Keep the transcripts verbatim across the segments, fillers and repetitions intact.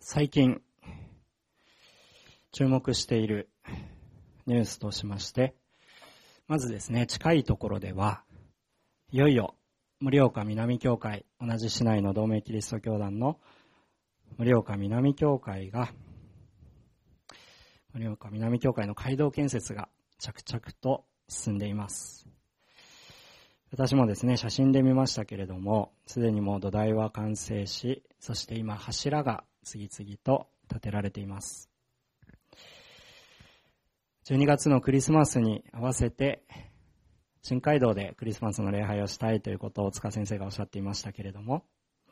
最近注目しているニュースとしまして、まずですね、近いところではいよいよ盛岡南教会、同じ市内の同盟キリスト教団の盛岡南教会が盛岡南教会の街道建設が着々と進んでいます。私もですね、写真で見ましたけれども、すでにもう土台は完成し、そして今柱が次々と建てられています。じゅうにがつのクリスマスに合わせて新街道でクリスマスの礼拝をしたいということを塚先生がおっしゃっていましたけれども、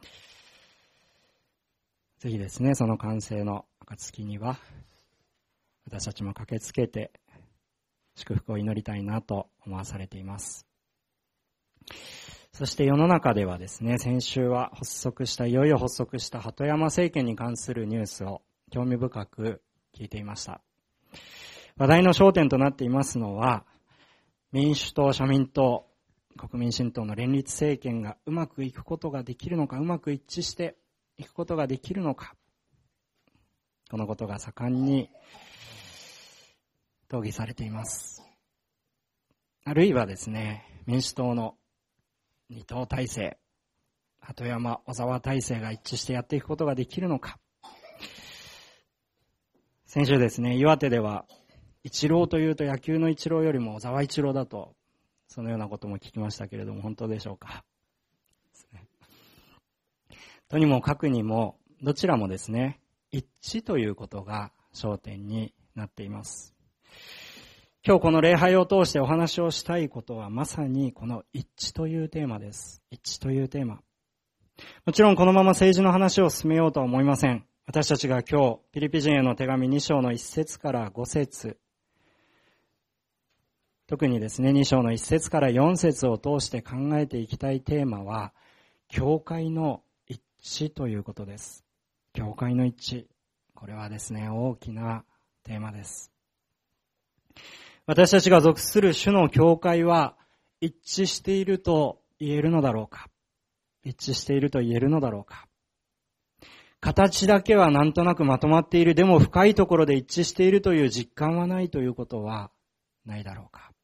ぜひですね、その完成の暁には私たちも駆けつけて祝福を祈りたいなと思わされています。そして世の中ではですね、先週は発足した、いよいよ発足した鳩山政権に関するニュースを興味深く聞いていました。話題の焦点となっていますのは、民主党、社民党、国民新党の連立政権がうまくいくことができるのか、うまく一致していくことができるのか、このことが盛んに討議されています。あるいはですね、民主党の二党体制、鳩山、小沢体制が一致してやっていくことができるのか。先週ですね、岩手ではイチローというと野球のイチローよりも小沢イチローだと、そのようなことも聞きましたけれども、本当でしょうか。とにもかくにも、どちらもですね、一致ということが焦点になっています。今日この礼拝を通してお話をしたいことはまさにこの一致というテーマです。一致というテーマ。もちろんこのまま政治の話を進めようとは思いません。私たちが今日ピリピ人への手紙に章のいち節からご節、特にですねに章のいち節からよん節を通して考えていきたいテーマは教会の一致ということです。教会の一致、これはですね大きなテーマです。私たちが属する主の教会は一致していると言えるのだろうか。一致していると言えるのだろうか。形だけはなんとなくまとまっている、でも深いところで一致しているという実感はないということはないだろうか。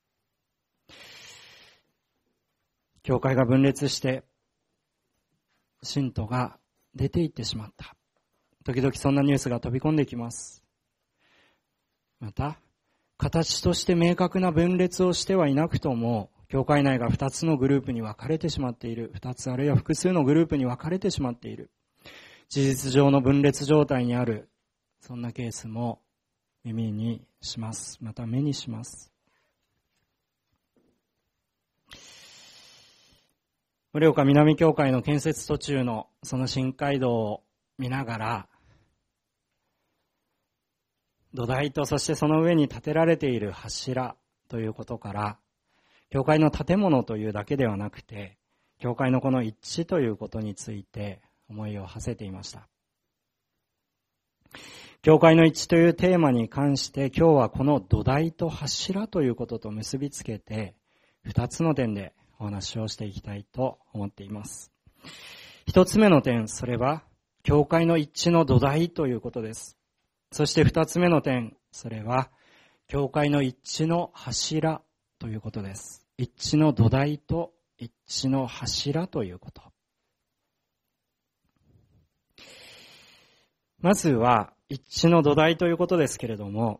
教会が分裂して信徒が出て行ってしまった。時々そんなニュースが飛び込んできます。また形として明確な分裂をしてはいなくとも、教会内が二つのグループに分かれてしまっている。二つあるいは複数のグループに分かれてしまっている。事実上の分裂状態にある。そんなケースも耳にします。また目にします。盛岡南教会の建設途中のその新街道を見ながら、土台とそしてその上に建てられている柱ということから、教会の建物というだけではなくて、教会のこの一致ということについて思いを馳せていました。教会の一致というテーマに関して今日はこの土台と柱ということと結びつけて二つの点でお話をしていきたいと思っています。一つ目の点、それは教会の一致の土台ということです。そして二つ目の点、それは教会の一致の柱ということです。一致の土台と一致の柱ということ。まずは一致の土台ということですけれども、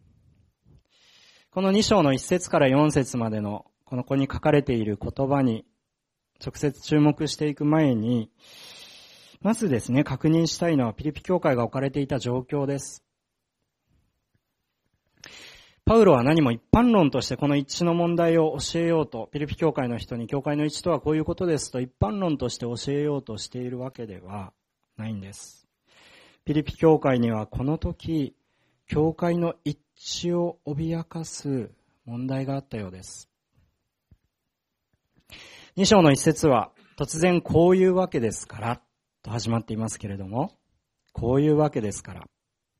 このに章のいち節からよん節までのこの子に書かれている言葉に直接注目していく前に、まずですね、確認したいのはピリピ教会が置かれていた状況です。パウロは何も一般論としてこの一致の問題を教えようと、ピリピ教会の人に教会の一致とはこういうことですと一般論として教えようとしているわけではないんです。ピリピ教会にはこの時、教会の一致を脅かす問題があったようです。に章の一節は突然こういうわけですからと始まっていますけれども、こういうわけですから。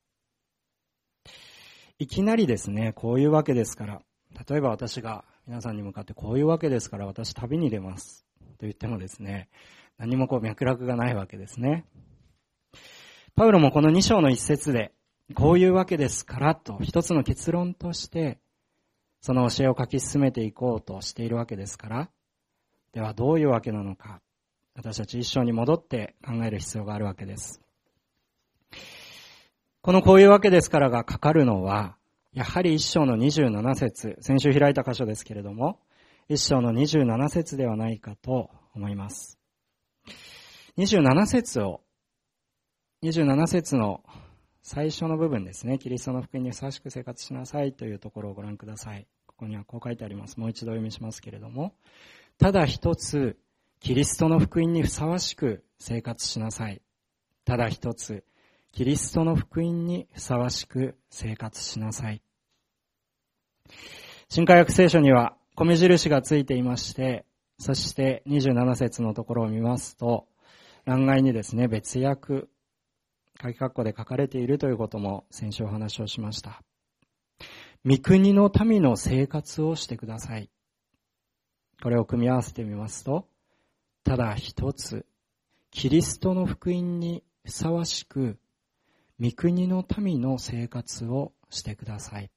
いきなりですね、こういうわけですから。例えば私が皆さんに向かってこういうわけですから私旅に出ますと言ってもですね、何もこう脈絡がないわけですね。 パウロもこのに章の一節で、こういうわけですからと一つの結論として、その教えを書き進めていこうとしているわけですから、ではどういうわけなのか、私たち一章に戻って考える必要があるわけです。このこういうわけですからがかかるのは、やはり一章のにじゅうなな節、先週開いた箇所ですけれども、一章のにじゅうなな節ではないかと思います。にじゅうなな節を、にじゅうなな節の最初の部分ですね、キリストの福音にふさわしく生活しなさいというところをご覧ください。ここにはこう書いてあります。もう一度お読みしますけれども、ただ一つ、キリストの福音にふさわしく生活しなさい。ただ一つ、キリストの福音にふさわしく生活しなさい。新海訳聖書には米印がついていまして、そしてにじゅうなな節のところを見ますと、欄外にですね、別訳、鍵括弧で書かれているということも先週お話をしました。御国の民の生活をしてください。これを組み合わせてみますと、ただ一つ、キリストの福音にふさわしく、御国の民の生活をしてください。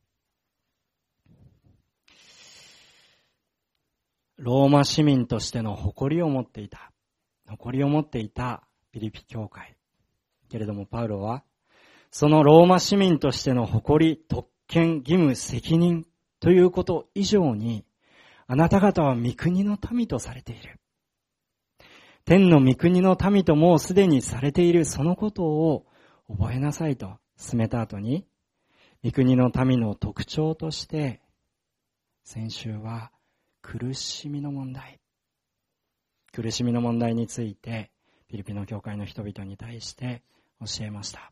ローマ市民としての誇りを持っていた、誇りを持っていたピリピ教会。けれどもパウロは、そのローマ市民としての誇り、特権、義務、責任ということ以上に、あなた方は御国の民とされている。天の御国の民ともうすでにされているそのことを覚えなさいと進めた後に、御国の民の特徴として、先週は苦しみの問題。苦しみの問題について、ピリピの教会の人々に対して教えました。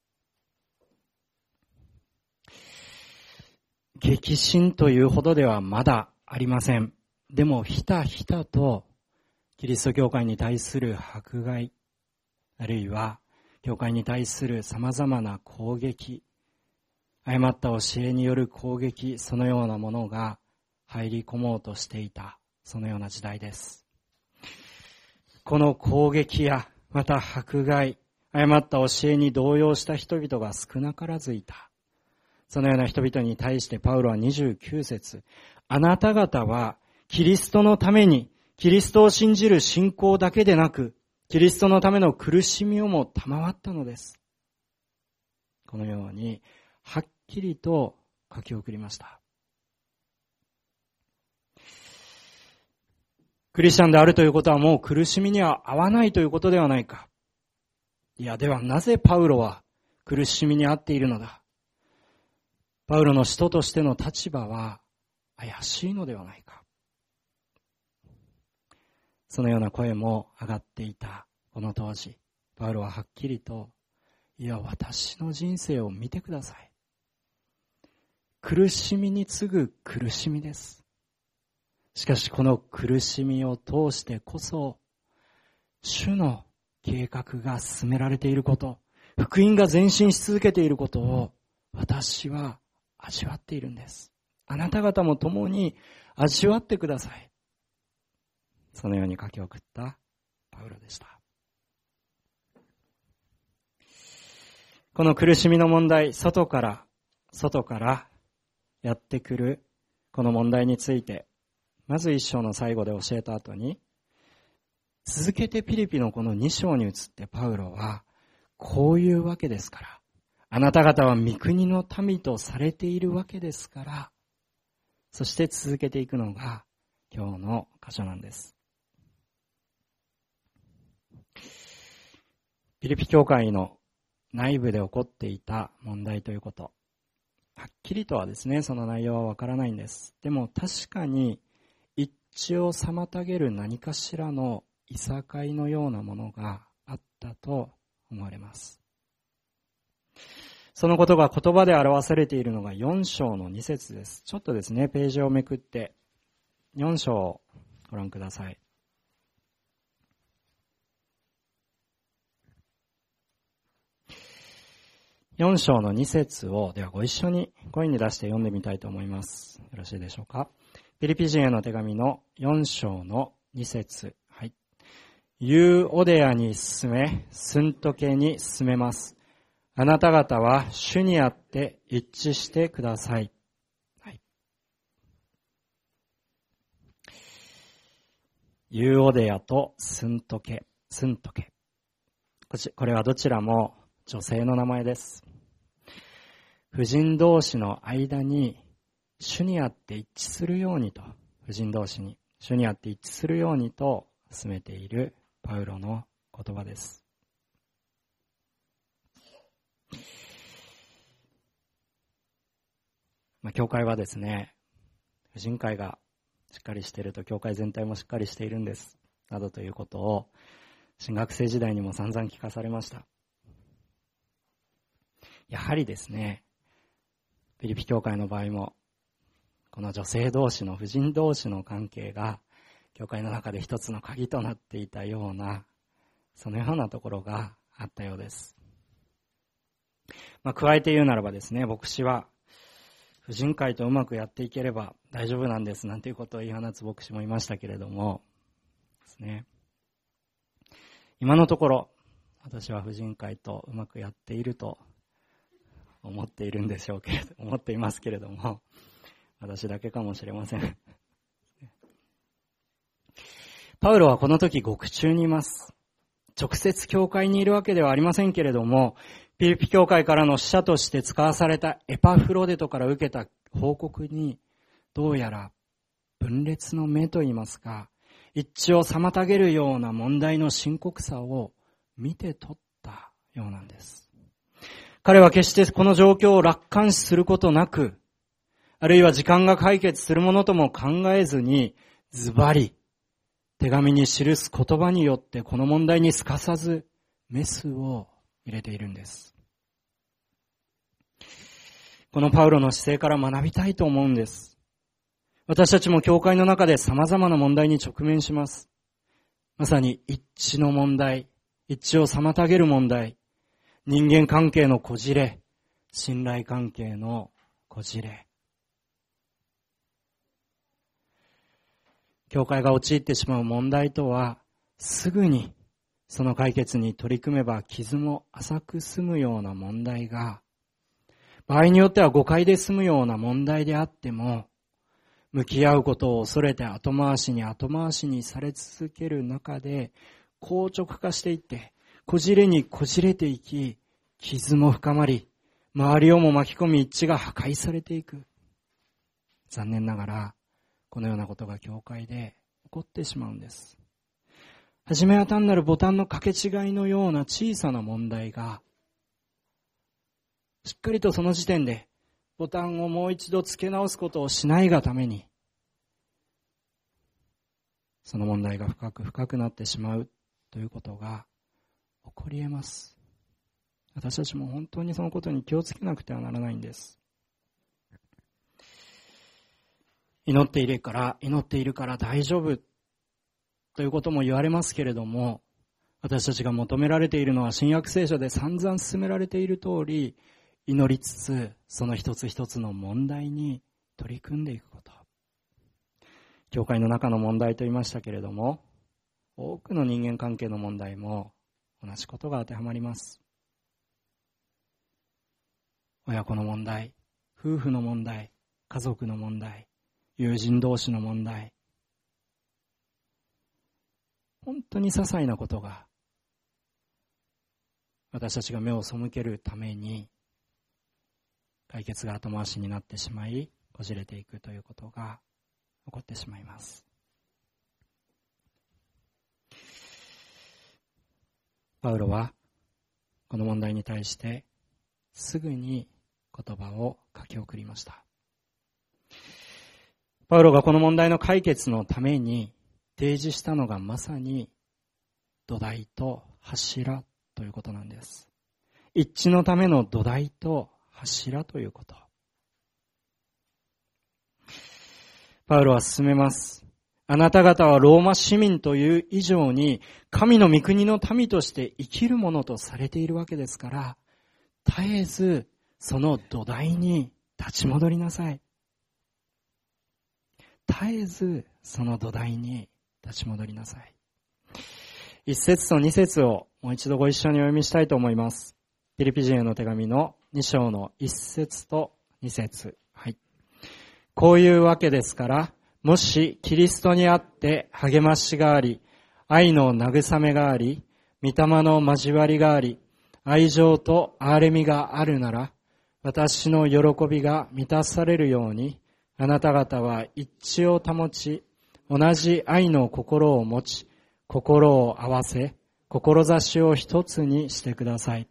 激震というほどではまだありません。でもひたひたとキリスト教会に対する迫害、あるいは教会に対する様々な攻撃、誤った教えによる攻撃、そのようなものが入り込もうとしていた、そのような時代です。この攻撃やまた迫害、誤った教えに動揺した人々が少なからずいた。そのような人々に対してパウロはにじゅうきゅう節、あなた方はキリストのために、キリストを信じる信仰だけでなく、キリストのための苦しみをも賜ったのです。このように、はっきりと書き送りました。クリスチャンであるということはもう苦しみには合わないということではないか。いや、ではなぜパウロは苦しみに遭っているのだ。パウロの使徒としての立場は怪しいのではないか。そのような声も上がっていたこの当時、パウロははっきりと、いや、私の人生を見てください。苦しみに次ぐ苦しみです。しかしこの苦しみを通してこそ、主の計画が進められていること、福音が前進し続けていることを私は味わっているんです。あなた方も共に味わってください。そのように書き送ったパウロでした。この苦しみの問題、外から、外からやってくるこの問題について、まず一章の最後で教えた後に、続けてピリピのこの二章に移ってパウロは、こういうわけですから、あなた方は御国の民とされているわけですから、そして続けていくのが今日の箇所なんです。ピリピ教会の内部で起こっていた問題ということ、はっきりとはですね、その内容はわからないんです。でも確かに一致を妨げる何かしらのいさかいのようなものがあったと思われます。そのことが言葉で表されているのがよん章のに節です。ちょっとですね、ページをめくってよん章をご覧ください。よん章のに節を、ではご一緒に声に出して読んでみたいと思います。よろしいでしょうか。ピリピ人への手紙のよん章のに節。はい。 ユーオデアに進め、スントケに進めます。あなた方は主にあって一致してください。はい、ユーオデアとスントケ、スントケ。これはどちらも女性の名前です。婦人同士の間に主にあって一致するようにと、婦人同士に主にあって一致するようにと進めているパウロの言葉です。まあ、教会はですね、婦人会がしっかりしていると教会全体もしっかりしているんですなどということを新学生時代にも散々聞かされました。やはりですね、ピリピ教会の場合もこの女性同士の婦人同士の関係が教会の中で一つの鍵となっていたような、そのようなところがあったようです。まあ、加えて言うならばですね、牧師は婦人会とうまくやっていければ大丈夫なんですなんていうことを言い放つ牧師もいましたけれどもですね、今のところ私は婦人会とうまくやっていると思っているんでしょうけれど思っていますけれども、私だけかもしれません。パウロはこの時獄中にいます。直接教会にいるわけではありませんけれども、ピリピ教会からの使者として使わされたエパフロデトから受けた報告に、どうやら分裂の目といいますか、一致を妨げるような問題の深刻さを見て取ったようなんです。彼は決してこの状況を楽観視することなく、あるいは時間が解決するものとも考えずに、ズバリ手紙に記す言葉によってこの問題にすかさずメスを入れているんです。このパウロの姿勢から学びたいと思うんです。私たちも教会の中で様々な問題に直面します。まさに一致の問題、一致を妨げる問題、人間関係のこじれ、信頼関係のこじれ。教会が陥ってしまう問題とは、すぐにその解決に取り組めば傷も浅く済むような問題が、場合によっては誤解で済むような問題であっても、向き合うことを恐れて後回しに後回しにされ続ける中で、硬直化していって、こじれにこじれていき、傷も深まり、周りをも巻き込み一致が破壊されていく。残念ながら、このようなことが教会で起こってしまうんです。はじめは単なるボタンの掛け違いのような小さな問題が、しっかりとその時点でボタンをもう一度付け直すことをしないがために、その問題が深く深くなってしまうということが起こり得ます。私たちも本当にそのことに気をつけなくてはならないんです。祈っているから、祈っているから大丈夫ということも言われますけれども、私たちが求められているのは新約聖書で散々進められている通り、祈りつつその一つ一つの問題に取り組んでいくこと。教会の中の問題と言いましたけれども、多くの人間関係の問題も同じことが当てはまります。親子の問題、夫婦の問題、家族の問題、友人同士の問題、本当に些細なことが私たちが目を背けるために解決が後回しになってしまい、こじれていくということが起こってしまいます。パウロはこの問題に対してすぐに言葉を書き送りました。パウロがこの問題の解決のために提示したのがまさに土台と柱ということなんです。一致のための土台と柱ということ。パウロは進めます。あなた方はローマ市民という以上に神の御国の民として生きるものとされているわけですから、絶えずその土台に立ち戻りなさい。絶えずその土台に立ち戻りなさい。 一節と二節をもう一度ご一緒にお読みしたいと思います。ピリピ人への手紙の二章の一節と二節。はい。こういうわけですから、もしキリストにあって励ましがあり、愛の慰めがあり、御霊の交わりがあり、愛情と憐れみがあるなら、私の喜びが満たされるように、あなた方は一致を保ち、同じ愛の心を持ち、心を合わせ、志を一つにしてください。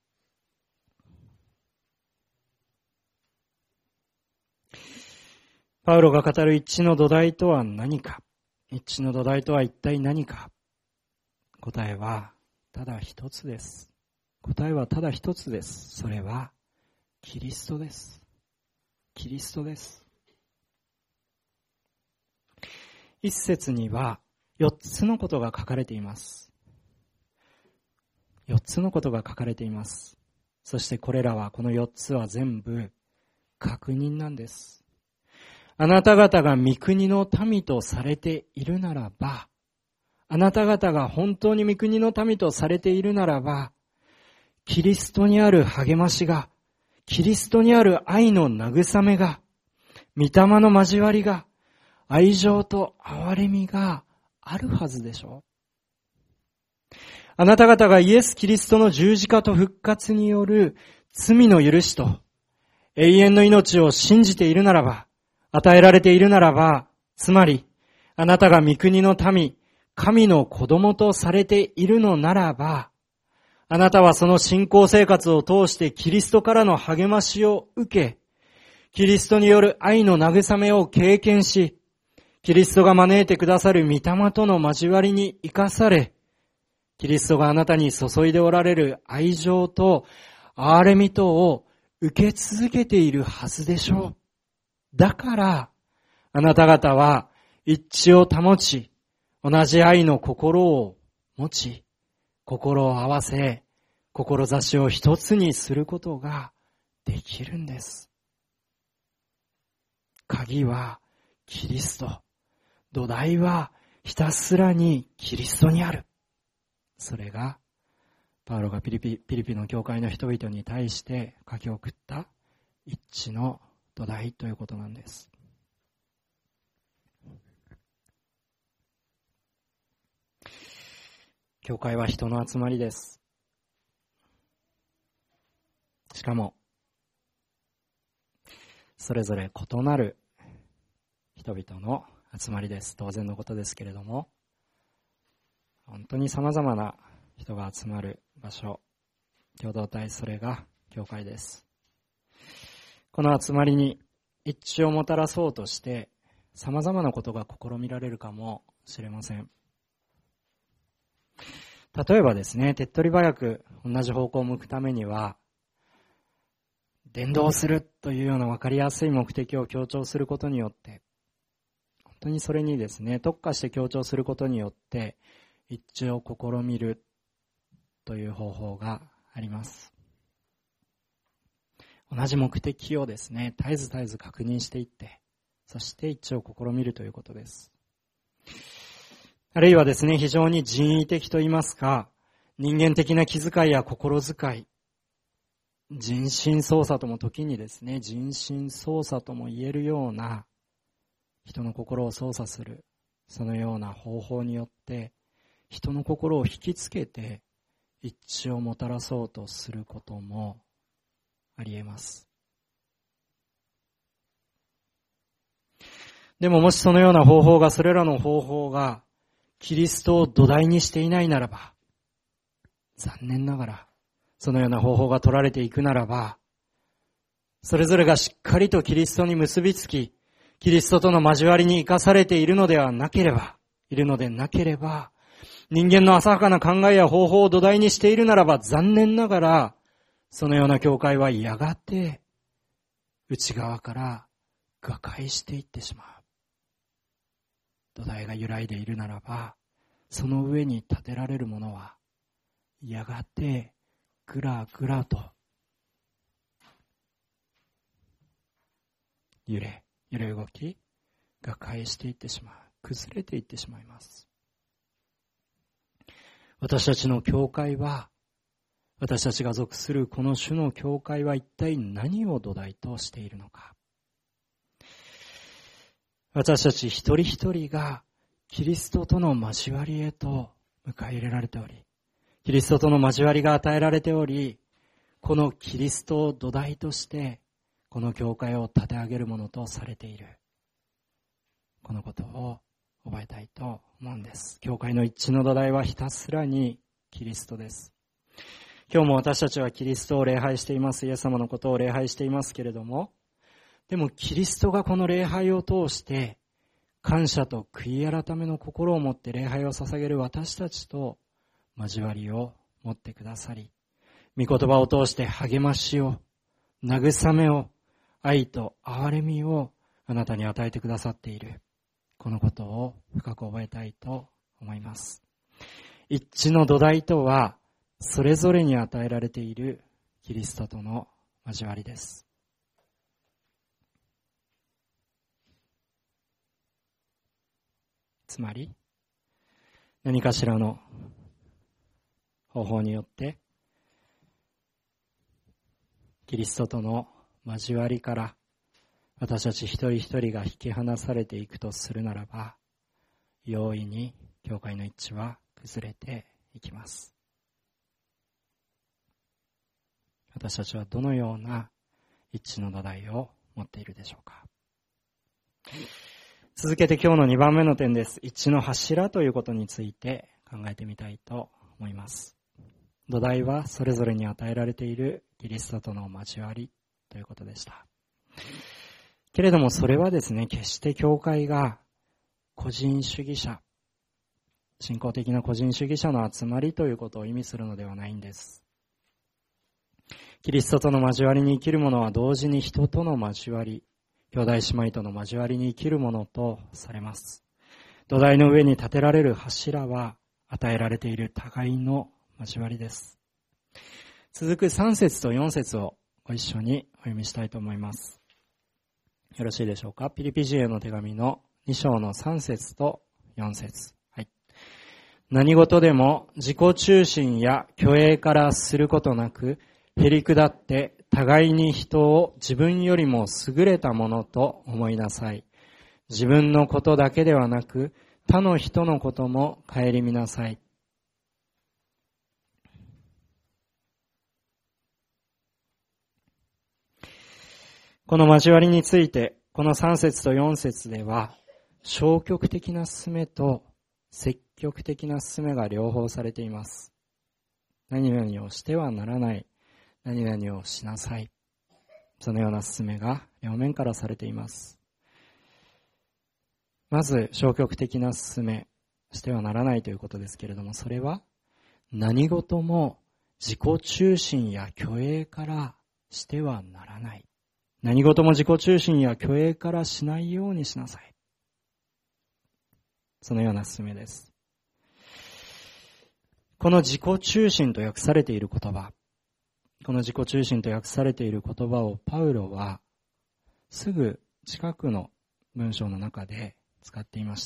パウロが語る一致の土台とは何か？一致の土台とは一体何か？答えはただ一つです。答えはただ一つです。それはキリストです。キリストです。一節には四つのことが書かれています。四つのことが書かれています。そしてこれらは、この四つは全部確認なんです。あなた方が御国の民とされているならば、あなた方が本当に御国の民とされているならば、キリストにある励ましが、キリストにある愛の慰めが、御霊の交わりが、愛情と憐れみがあるはずでしょう。あなた方がイエス・キリストの十字架と復活による罪の許しと永遠の命を信じているならば、与えられているならば、つまり、あなたが御国の民、神の子供とされているのならば、あなたはその信仰生活を通してキリストからの励ましを受け、キリストによる愛の慰めを経験し、キリストが招いてくださる御霊との交わりに生かされ、キリストがあなたに注いでおられる愛情と憐れみとを受け続けているはずでしょう。だから、あなた方は一致を保ち、同じ愛の心を持ち、心を合わせ、志を一つにすることができるんです。鍵はキリスト。土台はひたすらにキリストにある。それが、パウロがピリピ、ピリピの教会の人々に対して書き送った一致の土台ということなんです。教会は人の集まりです。しかも、それぞれ異なる人々の集まりです。当然のことですけれども、本当に様々な人が集まる場所、共同体、それが教会です。この集まりに一致をもたらそうとして様々なことが試みられるかもしれません。例えばですね、手っ取り早く同じ方向を向くためには、伝道するというような分かりやすい目的を強調することによって、本当にそれにですね、特化して強調することによって一致を試みるという方法があります。同じ目的をですね、絶えず絶えず確認していって、そして一致を試みるということです。あるいはですね、非常に人為的といいますか、人間的な気遣いや心遣い、人心操作とも時にですね、人心操作とも言えるような、人の心を操作する、そのような方法によって、人の心を引きつけて、一致をもたらそうとすることもあり得ます。でももしそのような方法が、それらの方法が、キリストを土台にしていないならば、残念ながら、そのような方法が取られていくならば、それぞれがしっかりとキリストに結びつき、キリストとの交わりに生かされているのではなければ、いるのでなければ、人間の浅はかな考えや方法を土台にしているならば、残念ながら、そのような教会はやがて、内側から瓦解していってしまう。土台が揺らいでいるならば、その上に建てられるものは、やがてぐらぐらと揺れ、揺れ動き、瓦解していってしまう。崩れていってしまいます。 私たちの教会は、私たちが属するこの主の教会は一体何を土台としているのか。私たち一人一人がキリストとの交わりへと迎え入れられており、キリストとの交わりが与えられており、このキリストを土台としてこの教会を立て上げるものとされている。このことを覚えたいと思うんです。教会の一致の土台はひたすらにキリストです。今日も私たちはキリストを礼拝しています。イエス様のことを礼拝していますけれども、でもキリストがこの礼拝を通して感謝と悔い改めの心を持って礼拝を捧げる私たちと交わりを持ってくださり、御言葉を通して励ましを、慰めを、愛と憐れみをあなたに与えてくださっている。このことを深く覚えたいと思います。一致の土台とは、それぞれに与えられているキリストとの交わりです。つまり、何かしらの方法によって、キリストとの交わりから私たち一人一人が引き離されていくとするならば、容易に教会の一致は崩れていきます。私たちはどのような一致の土台を持っているでしょうか。続けて今日のにばんめの点です。一致の柱ということについて考えてみたいと思います。土台はそれぞれに与えられているキリストとの交わりということでした。けれどもそれはですね、決して教会が個人主義者、信仰的な個人主義者の集まりということを意味するのではないんです。キリストとの交わりに生きる者は同時に人との交わり、兄弟姉妹との交わりに生きるものとされます。土台の上に立てられる柱は与えられている互いの交わりです。続くさん節とよん節をご一緒にお読みしたいと思います。よろしいでしょうか。ピリピ人への手紙のに章のさん節とよん節。はい。何事でも自己中心や虚栄からすることなく、へり下って互いに人を自分よりも優れたものと思いなさい。自分のことだけではなく、他の人のことも顧みなさい。この交わりについて、このさん節とよん節では、消極的な勧めと積極的な勧めが両方されています。何々をしてはならない。何々をしなさい。そのような勧めが両面からされています。まず消極的な勧めしてはならないということですけれども、それは何事も自己中心や虚栄からしてはならない。何事も自己中心や虚栄からしないようにしなさい。そのような勧めです。この自己中心と訳されている言葉、この自己中心と訳されている言葉をパウロはすぐ近くの文章の中で使っていました。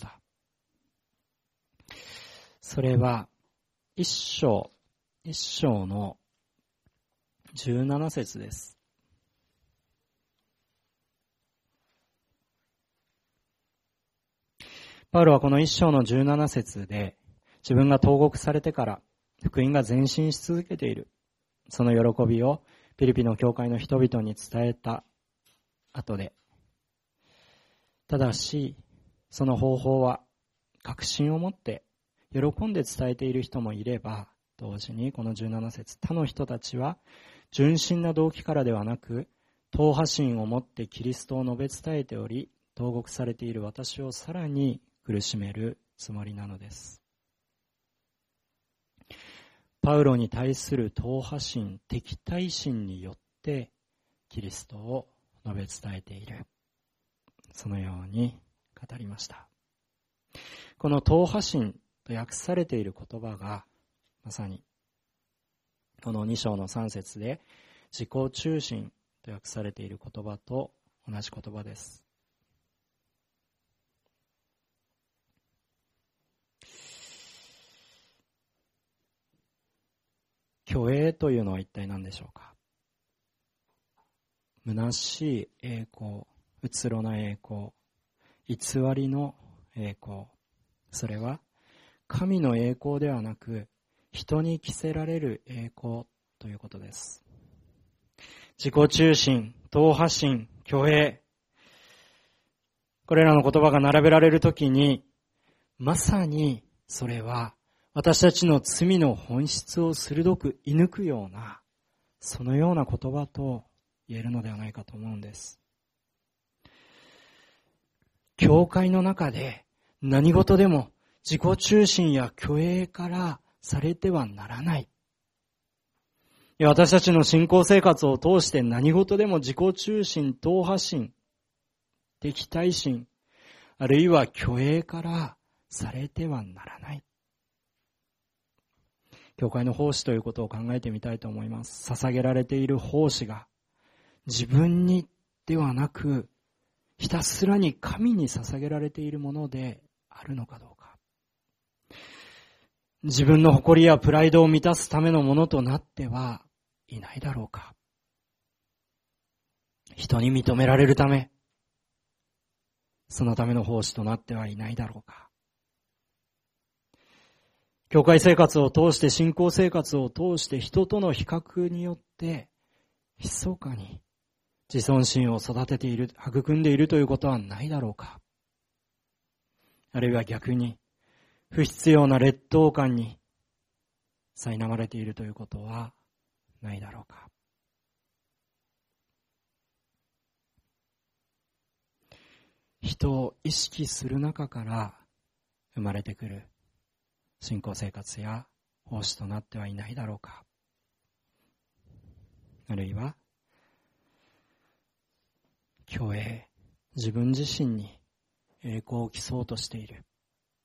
それは一章、一章のじゅうなな節です。パウロはこの一章のじゅうなな節で自分が投獄されてから福音が前進し続けている。その喜びをピリピの教会の人々に伝えた後で、ただしその方法は確信を持って喜んで伝えている人もいれば、同時にこのじゅうなな節、他の人たちは純真な動機からではなく党派心を持ってキリストを述べ伝えており、投獄されている私をさらに苦しめるつもりなのです。パウロに対する党派心、敵対心によってキリストを述べ伝えている。そのように語りました。この党派心と訳されている言葉がまさにこのに章のさん節で自己中心と訳されている言葉と同じ言葉です。 虚栄というのは一体何でしょうか。虚しい栄光、うつろな栄光、偽りの栄光、それは神の栄光ではなく人に着せられる栄光ということです。自己中心、党派心、虚栄、これらの言葉が並べられるときに、まさにそれは私たちの罪の本質を鋭く射抜くような、そのような言葉と言えるのではないかと思うんです。教会の中で何事でも自己中心や虚栄からされてはならない。いや、私たちの信仰生活を通して何事でも自己中心、党派心、敵対心、あるいは虚栄からされてはならない。教会の奉仕ということを考えてみたいと思います。捧げられている奉仕が自分にではなく、ひたすらに神に捧げられているものであるのかどうか。自分の誇りやプライドを満たすためのものとなってはいないだろうか。人に認められるため、そのための奉仕となってはいないだろうか。教会生活を通して、信仰生活を通して人との比較によって密かに自尊心を育てている、育んでいるということはないだろうか。あるいは逆に不必要な劣等感に苛まれているということはないだろうか。人を意識する中から生まれてくる信仰生活や奉仕となってはいないだろうか。あるいは虚栄、自分自身に栄光を競おうとしている、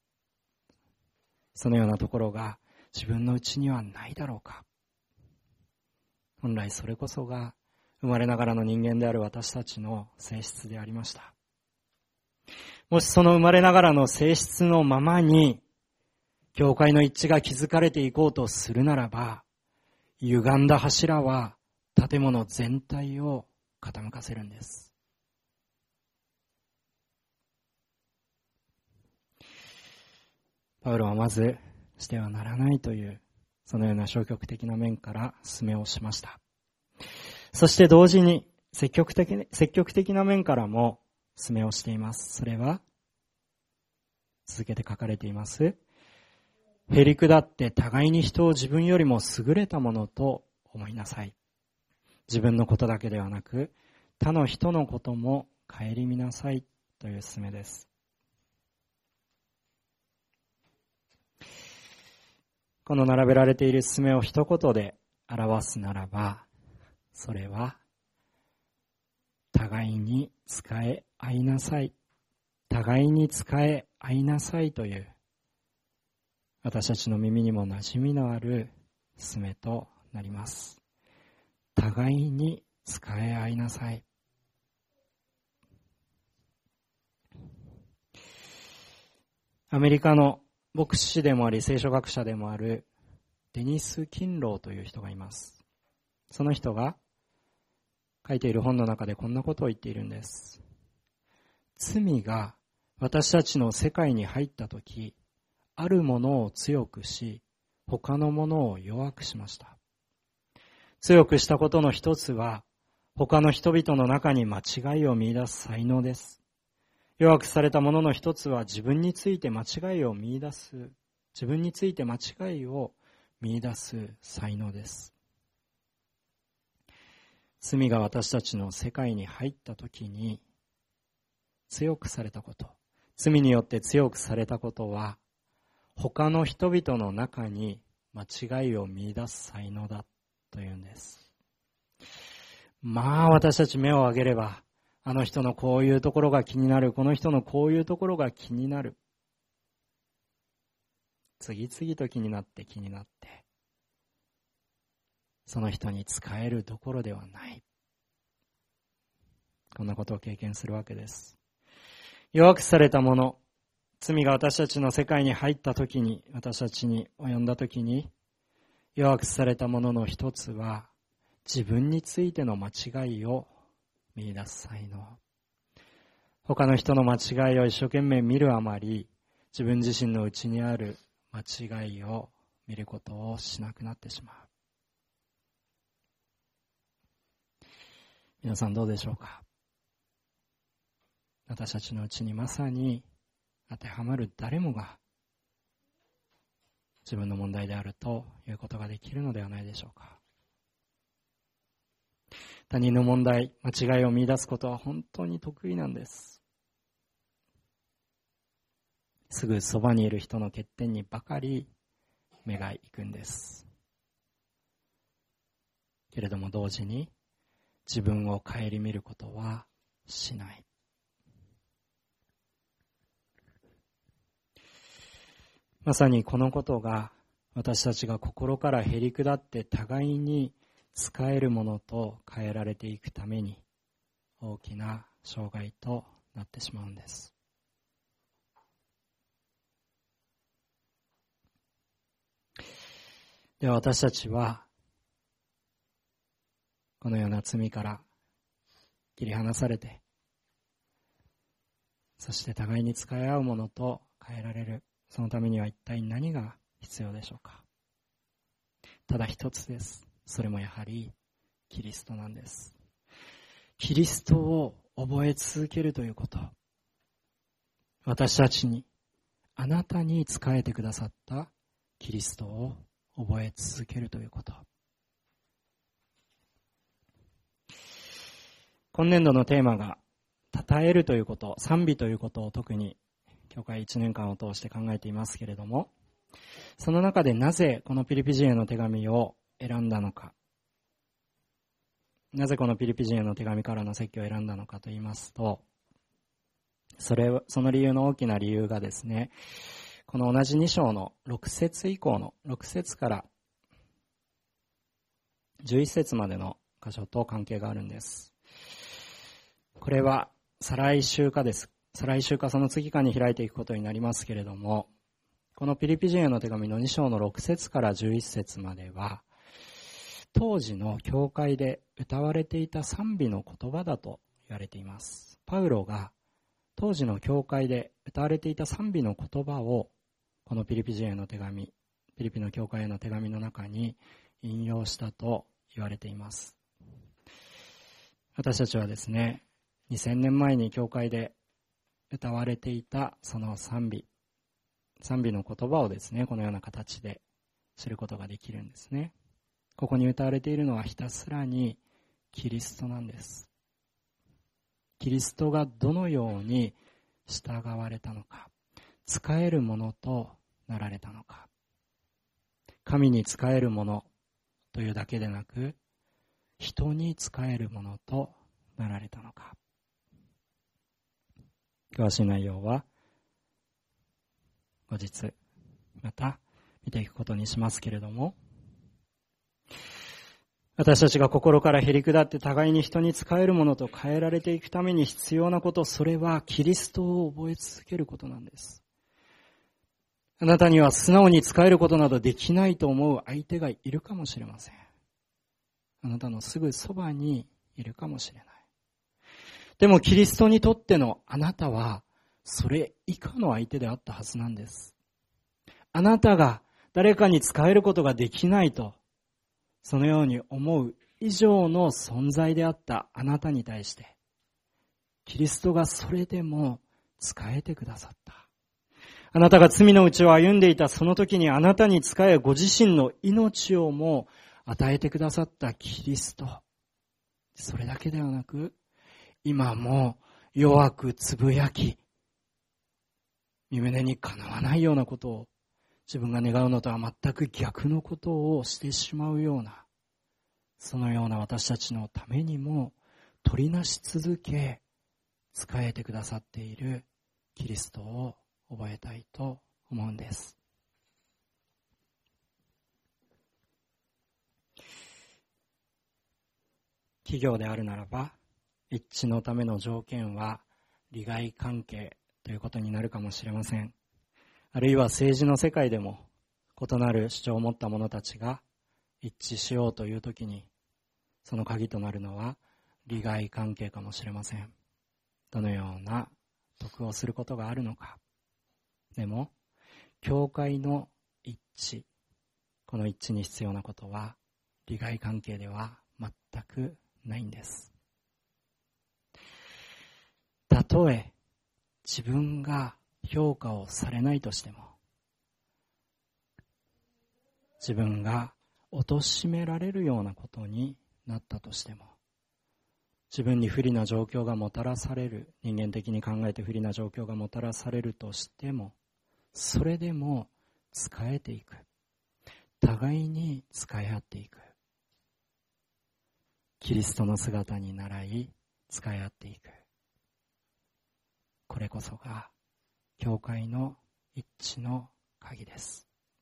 そのようなところが自分のうちにはないだろうか。本来それこそが生まれながらの人間である私たちの性質でありました。もしその生まれながらの性質のままに教会の一致が築かれていこうとするならば、歪んだ柱は建物全体を傾かせるんです。パウロはまずしてはならないというそのような消極的な面から勧めをしました。そして同時に積極的、積極的な面からも勧めをしています。それは続けて書かれています。へりくだって互いに人を自分よりも優れたものと思いなさい。自分のことだけではなく他の人のことも顧みなさいという勧めです。この並べられている勧めを一言で表すならば、それは互いに仕え合いなさい、互いに仕え合いなさいという私たちの耳にも馴染みのある勧めとなります。互いに仕え合いなさい。アメリカの牧師でもあり聖書学者でもあるデニス・キンローという人がいます。その人が書いている本の中でこんなことを言っているんです。罪が私たちの世界に入ったとき、あるものを強くし、他のものを弱くしました。強くしたことの一つは、他の人々の中に間違いを見出す才能です。弱くされたものの一つは、自分について間違いを見出す、自分について間違いを見出す才能です。罪が私たちの世界に入ったときに、強くされたこと、罪によって強くされたことは、他の人々の中に間違いを見出す才能だというんです。まあ私たち目を上げれば、あの人のこういうところが気になる、この人のこういうところが気になる。次々と気になって気になって、その人に仕えるどころではない。こんなことを経験するわけです。弱くされたもの、罪が私たちの世界に入ったときに、私たちに及んだときに、 弱くされたものの一つは、自分についての間違いを見出す才能。他の人の間違いを一生懸命見るあまり、自分自身の内にある間違いを見ることをしなくなってしまう。皆さんどうでしょうか。私たちのうちにまさに当てはまる誰もが自分の問題であるということができるのではないでしょうか。他人の問題、間違いを見出すことは本当に得意なんです。すぐそばにいる人の欠点にばかり目が行くんです。けれども同時に自分を顧みることはしない。まさにこのことが私たちが心からへり下って互いに仕えるものと変えられていくために大きな障害となってしまうんです。では私たちはこのような罪から切り離されて、そして互いに仕え合うものと変えられる。そのためには一体何が必要でしょうか。ただ一つです。それもやはりキリストなんです。キリストを覚え続けるということ。私たちに、あなたに仕えてくださったキリストを覚え続けるということ。今年度のテーマが称えるということ、賛美ということを特に教会いちねんかんを通して考えていますけれども、その中でなぜこのピリピ人への手紙を選んだのか、なぜこのピリピ人への手紙からの説教を選んだのかと言いますと、それその理由の大きな理由がですね、この同じに章のろく節以降のろく節からじゅういち節までの箇所と関係があるんです。これは再来週かです。再来週かその次かに開いていくことになりますけれども、このピリピ人への手紙のに章のろく節からじゅういち節までは、当時の教会で歌われていた賛美の言葉だと言われています。パウロが当時の教会で歌われていた賛美の言葉をこのピリピ人への手紙、ピリピの教会への手紙の中に引用したと言われています。私たちはですね、にせんねんまえに教会で歌われていたその賛美、賛美の言葉をですね、このような形で知ることができるんですね。ここに歌われているのはひたすらにキリストなんです。キリストがどのように従われたのか、仕えるものとなられたのか、神に仕えるものというだけでなく、人に仕えるものとなられたのか。詳しい内容は後日また見ていくことにしますけれども、私たちが心からへり下って互いに人に仕えるものと変えられていくために必要なこと、それはキリストを覚え続けることなんです。あなたには素直に仕えることなどできないと思う相手がいるかもしれません。あなたのすぐそばにいるかもしれない。でもキリストにとってのあなたはそれ以下の相手であったはずなんです。あなたが誰かに仕えることができないと、そのように思う以上の存在であったあなたに対して、キリストがそれでも仕えてくださった。あなたが罪のうちを歩んでいたその時にあなたに仕え、ご自身の命をも与えてくださったキリスト。それだけではなく、今も弱くつぶやき、身胸にかなわないようなことを、自分が願うのとは全く逆のことをしてしまうような、そのような私たちのためにも取りなし続け、仕えてくださっているキリストを覚えたいと思うんです。企業であるならば、一致のための条件は利害関係ということになるかもしれません。あるいは政治の世界でも異なる主張を持った者たちが一致しようというときに、その鍵となるのは利害関係かもしれません。どのような得をすることがあるのか。でも、教会の一致、この一致に必要なことは利害関係では全くないんです。たとえ自分が評価をされないとしても、自分が貶められるようなことになったとしても、自分に不利な状況がもたらされる、人間的に考えて不利な状況がもたらされるとしても、それでも仕えていく。互いに仕え合っていく。キリストの姿に倣い仕え合っていく。これこそが教会の一致の鍵です。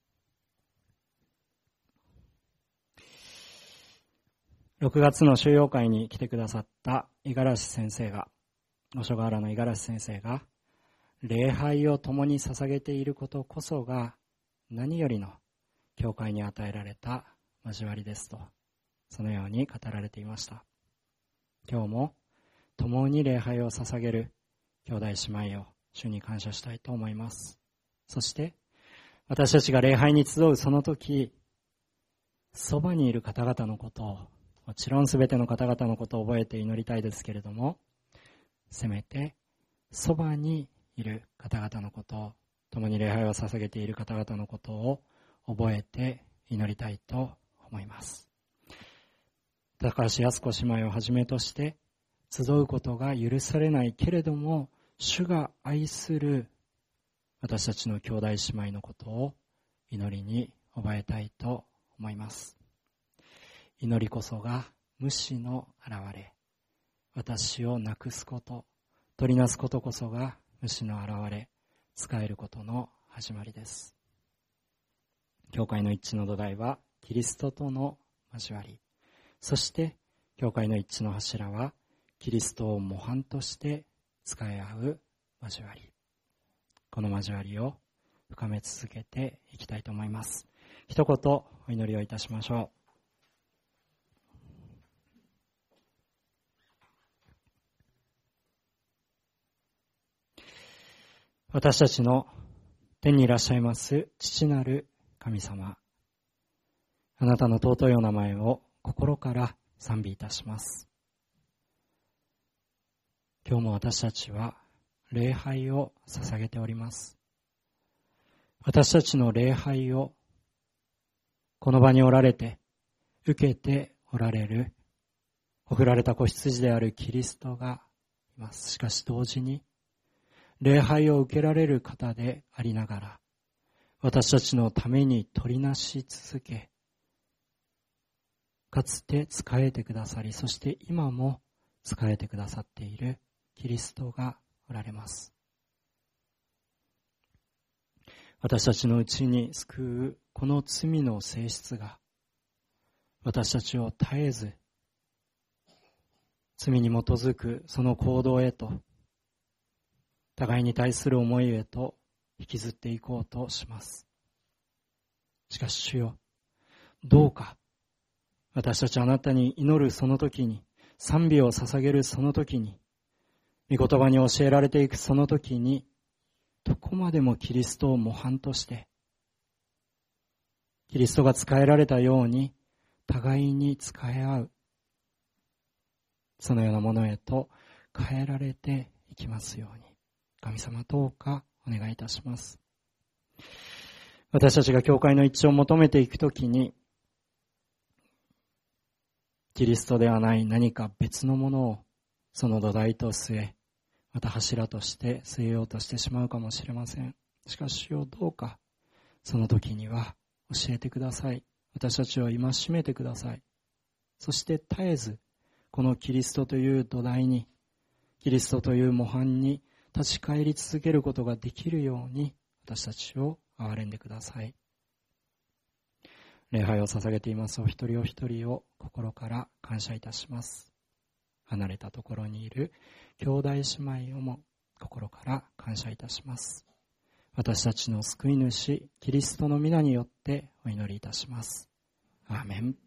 ろくがつの修養会に来てくださった五十嵐先生が、五所川原の五十嵐先生が、礼拝を共に捧げていることこそが何よりの教会に与えられた交わりですと、そのように語られていました。今日も共に礼拝を捧げる兄弟姉妹を主に感謝したいと思います。そして私たちが礼拝に集うその時、そばにいる方々のことを、もちろんすべての方々のことを覚えて祈りたいですけれども、せめてそばにいる方々のことを、共に礼拝を捧げている方々のことを覚えて祈りたいと思います。高橋靖子姉妹をはじめとして集うことが許されないけれども、主が愛する私たちの兄弟姉妹のことを祈りに覚えたいと思います。祈りこそが無私の現れ、私をなくすこと、取りなすことこそが無私の現れ、仕えることの始まりです。教会の一致の土台はキリストとの交わり、そして教会の一致の柱はキリストを模範として仕え合う交わり。この交わりを深め続けていきたいと思います。一言お祈りをいたしましょう。私たちの天にいらっしゃいます父なる神様、あなたの尊いお名前を心から賛美いたします。今日も私たちは礼拝を捧げております。私たちの礼拝をこの場におられて受けておられる送られた子羊であるキリストがいます。しかし同時に礼拝を受けられる方でありながら、私たちのために取りなし続け、かつて仕えてくださり、そして今も仕えてくださっているキリストがおられます。私たちのうちに救うこの罪の性質が、私たちを絶えず罪に基づくその行動へと、互いに対する思いへと引きずっていこうとします。しかし主よ、どうか私たちあなたに祈るその時に、賛美を捧げるその時に、御言葉に教えられていくその時に、どこまでもキリストを模範として、キリストが仕えられたように互いに仕え合う、そのようなものへと変えられていきますように、神様どうかお願いいたします。私たちが教会の一致を求めていくときに、キリストではない何か別のものをその土台と据え、また柱として据えようとしてしまうかもしれません。しかし主よ、どうかその時には教えてください。私たちを戒めてください。そして絶えずこのキリストという土台に、キリストという模範に立ち返り続けることができるように、私たちを憐れんでください。礼拝を捧げていますお一人お一人を心から感謝いたします。離れたところにいる兄弟姉妹をも心から感謝いたします。私たちの救い主キリストの皆によってお祈りいたします。 アーメン。